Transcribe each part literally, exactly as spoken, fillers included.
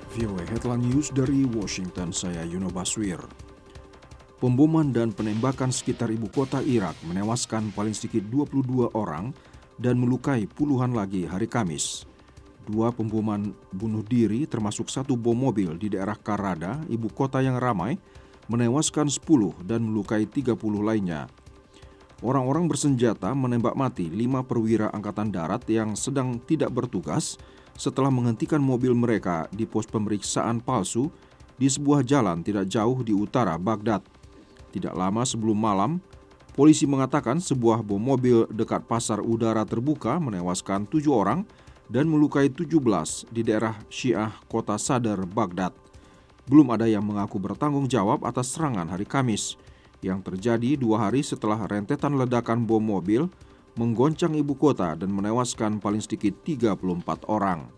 V O A Headline News dari Washington, saya Yuno Baswir. Pemboman dan penembakan sekitar ibu kota Irak menewaskan paling sedikit dua puluh dua orang dan melukai puluhan lagi hari Kamis. Dua pemboman bunuh diri termasuk satu bom mobil di daerah Karada, ibu kota yang ramai, menewaskan sepuluh dan melukai tiga puluh lainnya. Orang-orang bersenjata menembak mati lima perwira angkatan darat yang sedang tidak bertugas setelah menghentikan mobil mereka di pos pemeriksaan palsu di sebuah jalan tidak jauh di utara Baghdad. Tidak lama sebelum malam, polisi mengatakan sebuah bom mobil dekat pasar udara terbuka menewaskan tujuh orang dan melukai tujuh belas di daerah Syiah kota Sadr, Baghdad. Belum ada yang mengaku bertanggung jawab atas serangan hari Kamis yang terjadi dua hari setelah rentetan ledakan bom mobil menggoncang ibu kota dan menewaskan paling sedikit tiga puluh empat orang.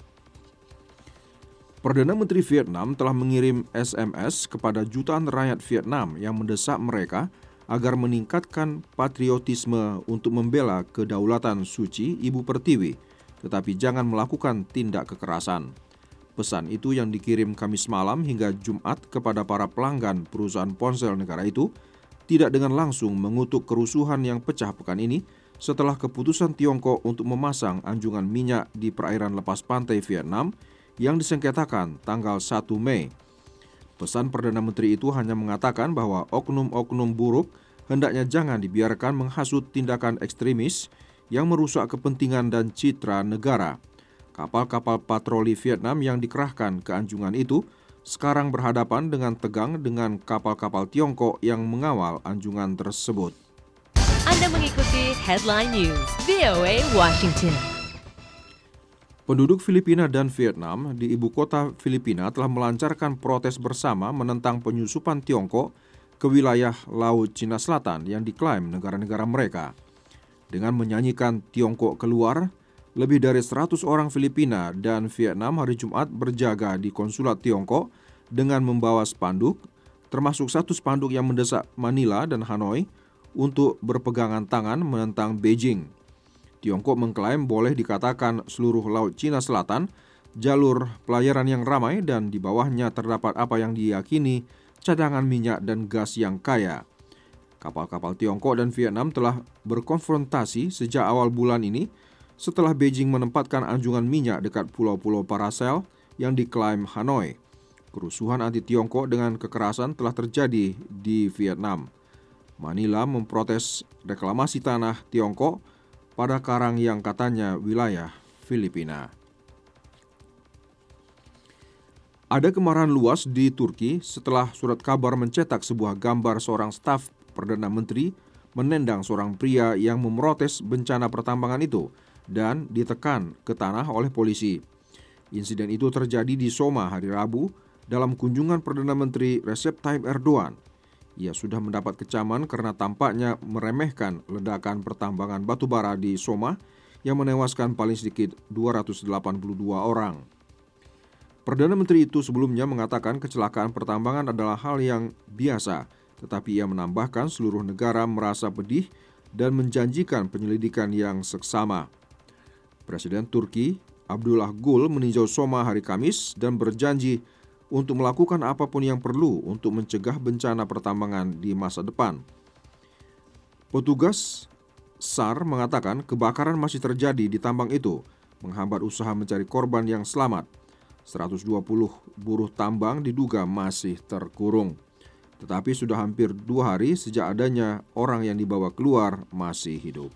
Perdana Menteri Vietnam telah mengirim S M S kepada jutaan rakyat Vietnam yang mendesak mereka agar meningkatkan patriotisme untuk membela kedaulatan suci Ibu Pertiwi, tetapi jangan melakukan tindak kekerasan. Pesan itu yang dikirim Kamis malam hingga Jumat kepada para pelanggan perusahaan ponsel negara itu tidak dengan langsung mengutuk kerusuhan yang pecah pekan ini setelah keputusan Tiongkok untuk memasang anjungan minyak di perairan lepas pantai Vietnam yang disengketakan tanggal satu Mei. Pesan Perdana Menteri itu hanya mengatakan bahwa oknum-oknum buruk hendaknya jangan dibiarkan menghasut tindakan ekstremis yang merusak kepentingan dan citra negara. Kapal-kapal patroli Vietnam yang dikerahkan ke anjungan itu sekarang berhadapan dengan tegang dengan kapal-kapal Tiongkok yang mengawal anjungan tersebut. Anda mengikuti Headline News V O A Washington. Penduduk Filipina dan Vietnam di ibu kota Filipina telah melancarkan protes bersama menentang penyusupan Tiongkok ke wilayah Laut Cina Selatan yang diklaim negara-negara mereka. Dengan menyanyikan Tiongkok keluar, lebih dari seratus orang Filipina dan Vietnam hari Jumat berjaga di konsulat Tiongkok dengan membawa spanduk, termasuk satu spanduk yang mendesak Manila dan Hanoi untuk berpegangan tangan menentang Beijing. Tiongkok mengklaim boleh dikatakan seluruh Laut Cina Selatan jalur pelayaran yang ramai dan di bawahnya terdapat apa yang diyakini cadangan minyak dan gas yang kaya. Kapal-kapal Tiongkok dan Vietnam telah berkonfrontasi sejak awal bulan ini setelah Beijing menempatkan anjungan minyak dekat pulau-pulau Paracel yang diklaim Hanoi. Kerusuhan anti-Tiongkok dengan kekerasan telah terjadi di Vietnam. Manila memprotes reklamasi tanah Tiongkok pada karang yang katanya wilayah Filipina. Ada kemarahan luas di Turki setelah surat kabar mencetak sebuah gambar seorang staf Perdana Menteri menendang seorang pria yang memprotes bencana pertambangan itu dan ditekan ke tanah oleh polisi. Insiden itu terjadi di Soma hari Rabu dalam kunjungan Perdana Menteri Recep Tayyip Erdogan. Ia sudah mendapat kecaman karena tampaknya meremehkan ledakan pertambangan batubara di Soma yang menewaskan paling sedikit dua ratus delapan puluh dua orang. Perdana Menteri itu sebelumnya mengatakan kecelakaan pertambangan adalah hal yang biasa, tetapi ia menambahkan seluruh negara merasa pedih dan menjanjikan penyelidikan yang seksama. Presiden Turki Abdullah Gül meninjau Soma hari Kamis dan berjanji untuk melakukan apapun yang perlu untuk mencegah bencana pertambangan di masa depan. Petugas S A R mengatakan kebakaran masih terjadi di tambang itu, menghambat usaha mencari korban yang selamat. seratus dua puluh buruh tambang diduga masih terkurung. Tetapi sudah hampir dua hari sejak adanya orang yang dibawa keluar masih hidup.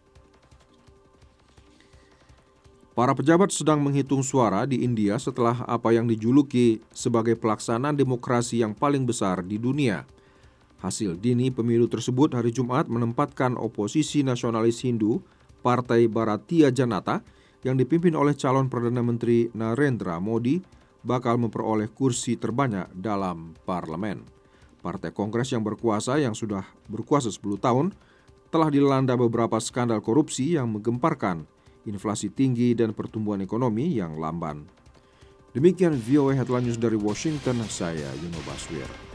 Para pejabat sedang menghitung suara di India setelah apa yang dijuluki sebagai pelaksanaan demokrasi yang paling besar di dunia. Hasil dini pemilu tersebut hari Jumat menempatkan oposisi nasionalis Hindu, Partai Bharatiya Janata, yang dipimpin oleh calon Perdana Menteri Narendra Modi, bakal memperoleh kursi terbanyak dalam parlemen. Partai Kongres yang berkuasa yang sudah berkuasa sepuluh tahun telah dilanda beberapa skandal korupsi yang menggemparkan inflasi tinggi dan pertumbuhan ekonomi yang lamban. Demikian V O A Headline News dari Washington, saya Yuno Baswir.